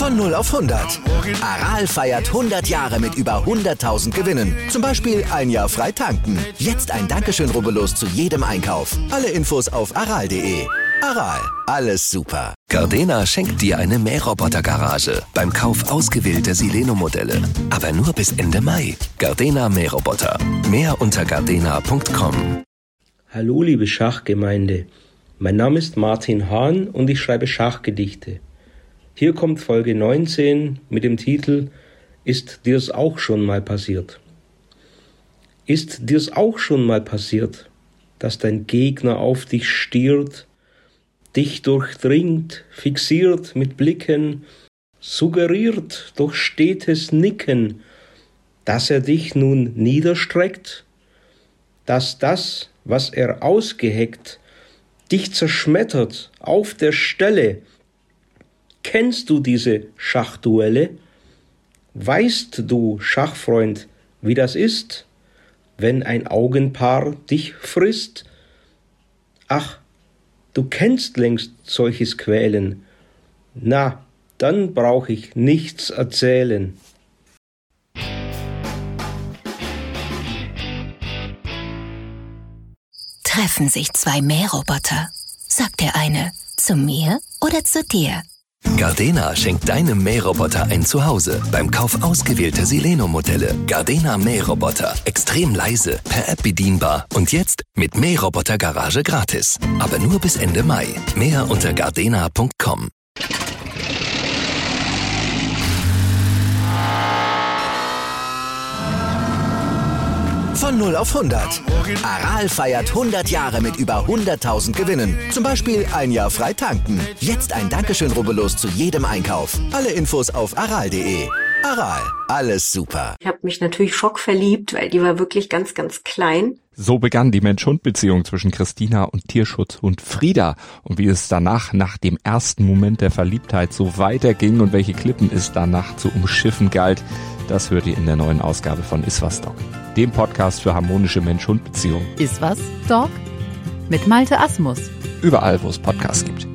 Von 0 auf 100. Aral feiert 100 Jahre mit über 100.000 Gewinnen. Zum Beispiel ein Jahr frei tanken. Jetzt ein Dankeschön, rubbellos zu jedem Einkauf. Alle Infos auf aral.de. Aral, alles super. Gardena schenkt dir eine Mähroboter-Garage beim Kauf ausgewählter Sileno-Modelle. Aber nur bis Ende Mai. Gardena Mähroboter. Mehr unter gardena.com. Hallo liebe Schachgemeinde. Mein Name ist Martin Hahn und ich schreibe Schachgedichte. Hier kommt Folge 19 mit dem Titel Ist dir's auch schon mal passiert? Ist dir's auch schon mal passiert, dass dein Gegner auf dich stiert, dich durchdringt, fixiert mit Blicken, suggeriert durch stetes Nicken, dass er dich nun niederstreckt, dass das, was er ausgeheckt, dich zerschmettert auf der Stelle? Kennst du diese Schachduelle? Weißt du, Schachfreund, wie das ist, wenn ein Augenpaar dich frisst? Ach, du kennst längst solches Quälen. Na, dann brauch ich nichts erzählen. Treffen sich zwei Mähroboter. Sagt der eine, zu mir oder zu dir? Gardena schenkt deinem Mähroboter ein Zuhause beim Kauf ausgewählter Sileno-Modelle. Gardena Mähroboter. Extrem leise, per App bedienbar und jetzt mit Mähroboter-Garage gratis. Aber nur bis Ende Mai. Mehr unter gardena.com. Von 0 auf 100. Aral feiert 100 Jahre mit über 100.000 Gewinnen. Zum Beispiel ein Jahr frei tanken. Jetzt ein Dankeschön, rubbellos zu jedem Einkauf. Alle Infos auf aral.de. Aral, alles super. Ich habe mich natürlich schockverliebt, weil die war wirklich ganz, ganz klein. So begann die Mensch-Hund-Beziehung zwischen Christina und Tierschutzhund Frieda. Und wie es danach, nach dem ersten Moment der Verliebtheit, so weiterging und welche Klippen es danach zu umschiffen galt, das hört ihr in der neuen Ausgabe von Iswas Dog, dem Podcast für harmonische Mensch-Hund-Beziehungen. Iswas Dog? Mit Malte Asmus. Überall, wo es Podcasts gibt.